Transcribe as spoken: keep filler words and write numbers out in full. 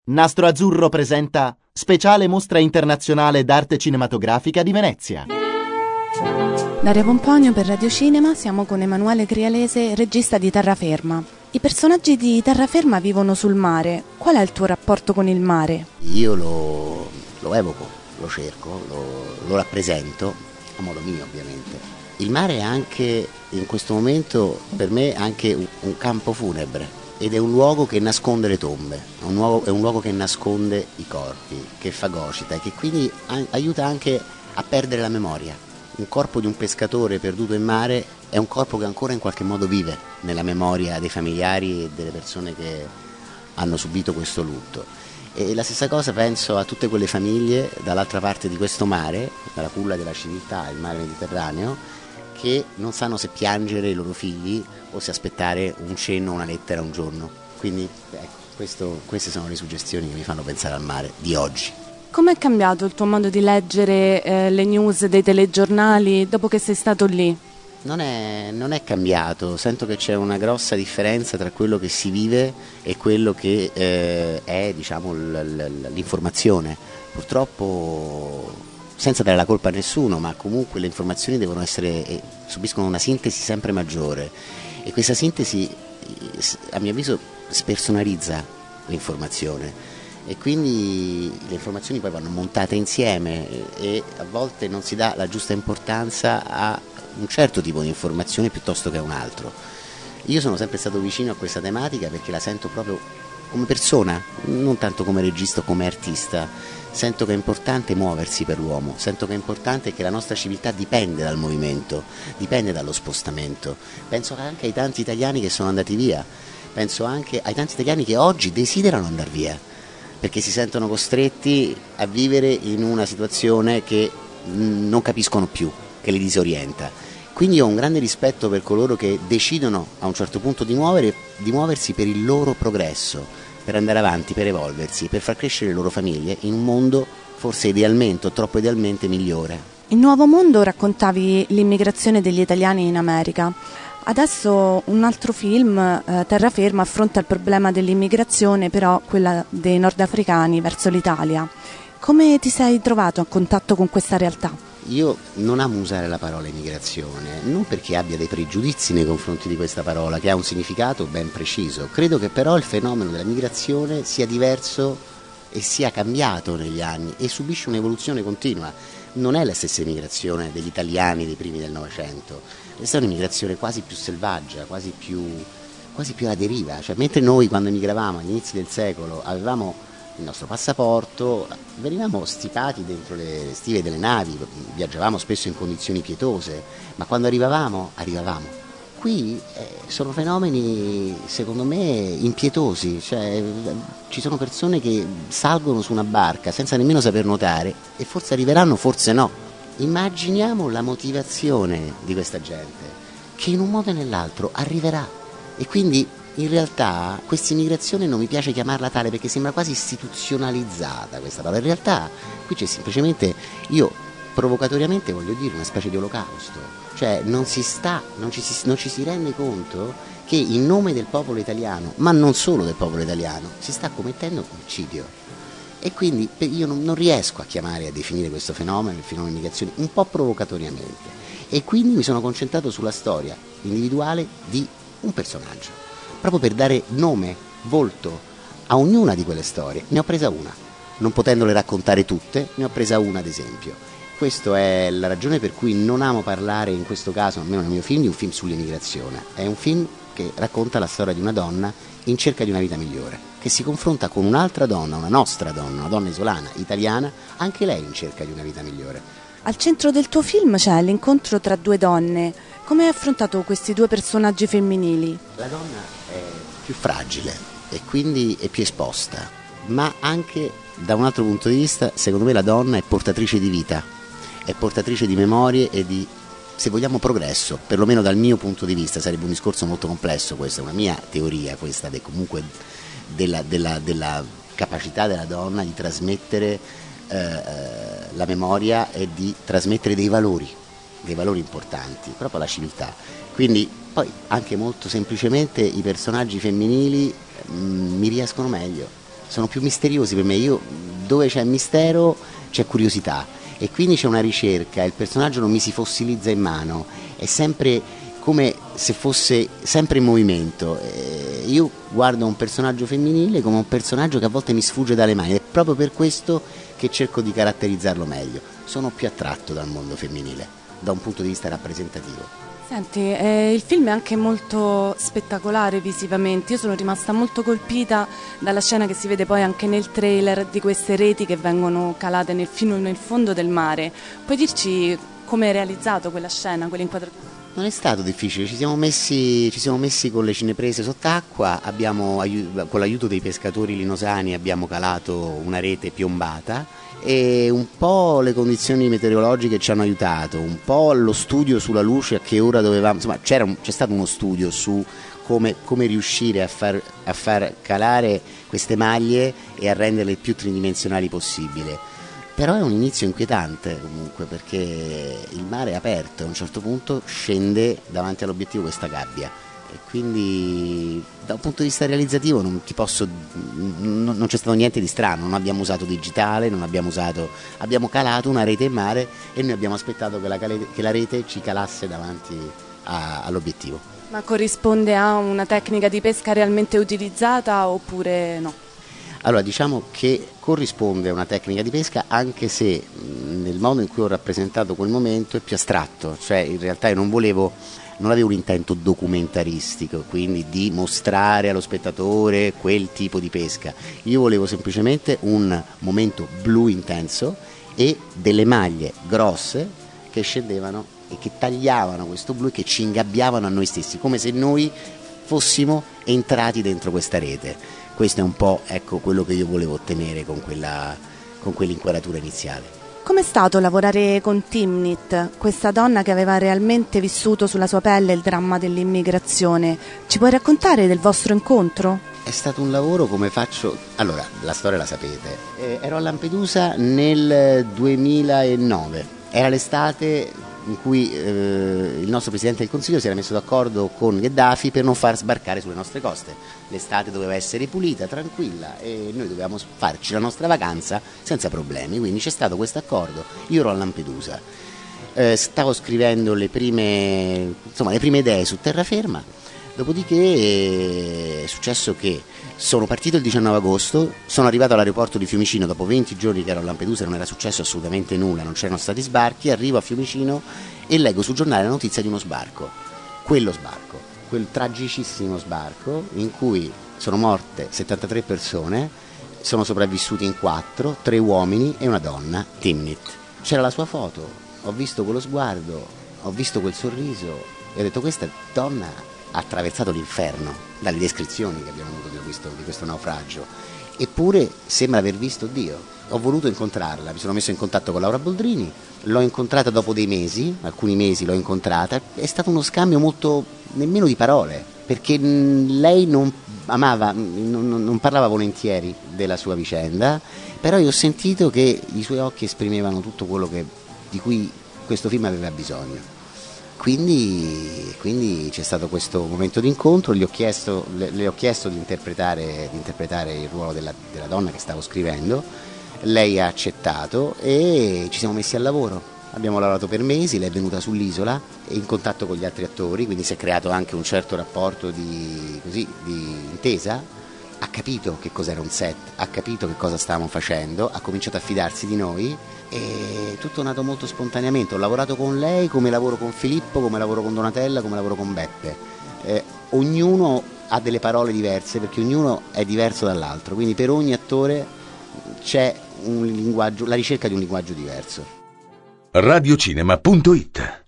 Nastro Azzurro presenta Speciale Mostra Internazionale d'Arte Cinematografica di Venezia. Daria Pomponio per Radio Cinema, siamo con Emanuele Crialese, regista di Terraferma. I personaggi di Terraferma vivono sul mare. Qual è il tuo rapporto con il mare? Io lo, lo evoco, lo cerco, lo, lo rappresento, a modo mio ovviamente. Il mare è anche, in questo momento, per me, anche un, un campo funebre. Ed è un luogo che nasconde le tombe, è un, luogo, è un luogo che nasconde i corpi, che fagocita e che quindi a, aiuta anche a perdere la memoria. Un corpo di un pescatore perduto in mare è un corpo che ancora in qualche modo vive nella memoria dei familiari e delle persone che hanno subito questo lutto. E la stessa cosa penso a tutte quelle famiglie dall'altra parte di questo mare, dalla culla della civiltà, il mare Mediterraneo, che non sanno se piangere i loro figli o se aspettare un cenno o una lettera un giorno. Quindi ecco, questo, queste sono le suggestioni che mi fanno pensare al mare di oggi. Come è cambiato il tuo modo di leggere eh, le news dei telegiornali dopo che sei stato lì? Non è, non è cambiato, sento che c'è una grossa differenza tra quello che si vive e quello che eh, è, diciamo, l, l, l'informazione. Purtroppo, senza dare la colpa a nessuno, ma comunque le informazioni devono essere, eh, subiscono una sintesi sempre maggiore e questa sintesi, a mio avviso, spersonalizza l'informazione e quindi le informazioni poi vanno montate insieme e a volte non si dà la giusta importanza a un certo tipo di informazione piuttosto che a un altro. Io sono sempre stato vicino a questa tematica perché la sento proprio come persona, non tanto come regista o come artista. Sento che è importante muoversi per l'uomo, sento che è importante che la nostra civiltà dipende dal movimento, dipende dallo spostamento. Penso anche ai tanti italiani che sono andati via, penso anche ai tanti italiani che oggi desiderano andare via, perché si sentono costretti a vivere in una situazione che non capiscono più, che li disorienta. Quindi ho un grande rispetto per coloro che decidono a un certo punto di, muovere, di muoversi per il loro progresso, per andare avanti, per evolversi, per far crescere le loro famiglie in un mondo forse idealmente o troppo idealmente migliore. In Nuovo Mondo raccontavi l'immigrazione degli italiani in America. Adesso un altro film, eh, Terraferma, affronta il problema dell'immigrazione, però quella dei nordafricani verso l'Italia. Come ti sei trovato a contatto con questa realtà? Io non amo usare la parola immigrazione, non perché abbia dei pregiudizi nei confronti di questa parola, che ha un significato ben preciso. Credo che però il fenomeno della migrazione sia diverso e sia cambiato negli anni e subisce un'evoluzione continua. Non è la stessa immigrazione degli italiani dei primi del Novecento, è un'immigrazione quasi più selvaggia, quasi più, quasi più alla deriva. Cioè, mentre noi quando emigravamo agli inizi del secolo avevamo il nostro passaporto, venivamo stipati dentro le stive delle navi, viaggiavamo spesso in condizioni pietose, ma quando arrivavamo, arrivavamo. Qui eh, sono fenomeni, secondo me, impietosi, cioè ci sono persone che salgono su una barca senza nemmeno saper nuotare e forse arriveranno, forse no. Immaginiamo la motivazione di questa gente, che in un modo o nell'altro arriverà e quindi in realtà questa immigrazione non mi piace chiamarla tale perché sembra quasi istituzionalizzata questa parola. In realtà qui c'è semplicemente, io provocatoriamente voglio dire, una specie di olocausto. Cioè non si sta, non ci si, non ci si rende conto che in nome del popolo italiano, ma non solo del popolo italiano, si sta commettendo omicidio. E quindi io non, non riesco a chiamare e a definire questo fenomeno, il fenomeno immigrazione, un po' provocatoriamente. E quindi mi sono concentrato sulla storia individuale di un personaggio, proprio per dare nome, volto a ognuna di quelle storie. Ne ho presa una, non potendole raccontare tutte, ne ho presa una ad esempio. Questa è la ragione per cui non amo parlare in questo caso, almeno nel mio film, di un film sull'immigrazione. È un film che racconta la storia di una donna in cerca di una vita migliore, che si confronta con un'altra donna, una nostra donna, una donna isolana, italiana, anche lei in cerca di una vita migliore. Al centro del tuo film c'è l'incontro tra due donne. Come hai affrontato questi due personaggi femminili? La donna è più fragile e quindi è più esposta, ma anche da un altro punto di vista, secondo me la donna è portatrice di vita, è portatrice di memorie e di, se vogliamo, progresso, perlomeno dal mio punto di vista. Sarebbe un discorso molto complesso, questa è una mia teoria, questa de, comunque della, della, della capacità della donna di trasmettere eh, la memoria e di trasmettere dei valori, dei valori importanti, proprio la civiltà. Quindi poi anche molto semplicemente i personaggi femminili mh, mi riescono meglio, sono più misteriosi per me. Io, dove c'è mistero c'è curiosità, e quindi c'è una ricerca, il personaggio non mi si fossilizza in mano, è sempre come se fosse sempre in movimento. Eh, io guardo un personaggio femminile come un personaggio che a volte mi sfugge dalle mani, ed è proprio per questo che cerco di caratterizzarlo meglio. Sono più attratto dal mondo femminile da un punto di vista rappresentativo. Senti, eh, il film è anche molto spettacolare visivamente. Io sono rimasta molto colpita dalla scena che si vede poi anche nel trailer, di queste reti che vengono calate nel, fino nel fondo del mare. Puoi dirci come è realizzato quella scena, quell'inquadratura? Non è stato difficile, ci siamo messi, ci siamo messi con le cineprese sott'acqua, abbiamo, con l'aiuto dei pescatori linosani abbiamo calato una rete piombata, e un po' le condizioni meteorologiche ci hanno aiutato, un po' lo studio sulla luce, a che ora dovevamo, insomma c'era un, c'è stato uno studio su come, come riuscire a far, a far calare queste maglie e a renderle il più tridimensionali possibile. Però è un inizio inquietante comunque, perché il mare è aperto, a un certo punto scende davanti all'obiettivo questa gabbia, e quindi da un punto di vista realizzativo non ti posso, non, non c'è stato niente di strano, non abbiamo usato digitale, non abbiamo usato, abbiamo calato una rete in mare e noi abbiamo aspettato che la, che la rete ci calasse davanti a, all'obiettivo. Ma corrisponde a una tecnica di pesca realmente utilizzata oppure no? Allora, diciamo che corrisponde a una tecnica di pesca, anche se nel modo in cui ho rappresentato quel momento è più astratto, cioè in realtà io non volevo, non avevo un intento documentaristico, quindi di mostrare allo spettatore quel tipo di pesca. Io volevo semplicemente un momento blu intenso e delle maglie grosse che scendevano e che tagliavano questo blu e che ci ingabbiavano a noi stessi, come se noi fossimo entrati dentro questa rete. Questo è un po', ecco, quello che io volevo ottenere con quella, con quell'inquadratura iniziale. Com'è stato lavorare con Timnit, questa donna che aveva realmente vissuto sulla sua pelle il dramma dell'immigrazione? Ci puoi raccontare del vostro incontro? È stato un lavoro come faccio... Allora, la storia la sapete. Eh, ero a Lampedusa nel duemilanove. Era l'estate in cui eh, il nostro Presidente del Consiglio si era messo d'accordo con Gheddafi per non far sbarcare sulle nostre coste. L'estate doveva essere pulita, tranquilla, e noi dovevamo farci la nostra vacanza senza problemi, quindi c'è stato questo accordo. Io ero a Lampedusa, eh, stavo scrivendo le prime, insomma, le prime idee su terraferma, dopodiché eh, è successo che sono partito il diciannove agosto, sono arrivato all'aeroporto di Fiumicino dopo venti giorni che ero a Lampedusa, non era successo assolutamente nulla, non c'erano stati sbarchi, arrivo a Fiumicino e leggo sul giornale la notizia di uno sbarco, quello sbarco, quel tragicissimo sbarco in cui sono morte settantatré persone, sono sopravvissuti in quattro, tre uomini e una donna, Timnit. C'era la sua foto, ho visto quello sguardo, ho visto quel sorriso e ho detto: questa donna ha attraversato l'inferno, dalle descrizioni che abbiamo avuto di questo, di questo naufragio, eppure sembra aver visto Dio. Ho voluto incontrarla, mi sono messo in contatto con Laura Boldrini, l'ho incontrata dopo dei mesi, alcuni mesi l'ho incontrata, è stato uno scambio molto, nemmeno di parole, perché lei non amava, non, non parlava volentieri della sua vicenda, però io ho sentito che i suoi occhi esprimevano tutto quello che, di cui questo film aveva bisogno. Quindi, quindi c'è stato questo momento di incontro, gli ho chiesto, le, le ho chiesto di interpretare, di interpretare il ruolo della, della donna che stavo scrivendo, lei ha accettato e ci siamo messi al lavoro. Abbiamo lavorato per mesi, lei è venuta sull'isola in contatto con gli altri attori, quindi si è creato anche un certo rapporto di, così, di intesa. Ha capito che cos'era un set, ha capito che cosa stavamo facendo, ha cominciato a fidarsi di noi e tutto è nato molto spontaneamente. Ho lavorato con lei come lavoro con Filippo, come lavoro con Donatella, come lavoro con Beppe. Eh, ognuno ha delle parole diverse perché ognuno è diverso dall'altro, quindi per ogni attore c'è un linguaggio, la ricerca di un linguaggio diverso. radiocinema punto it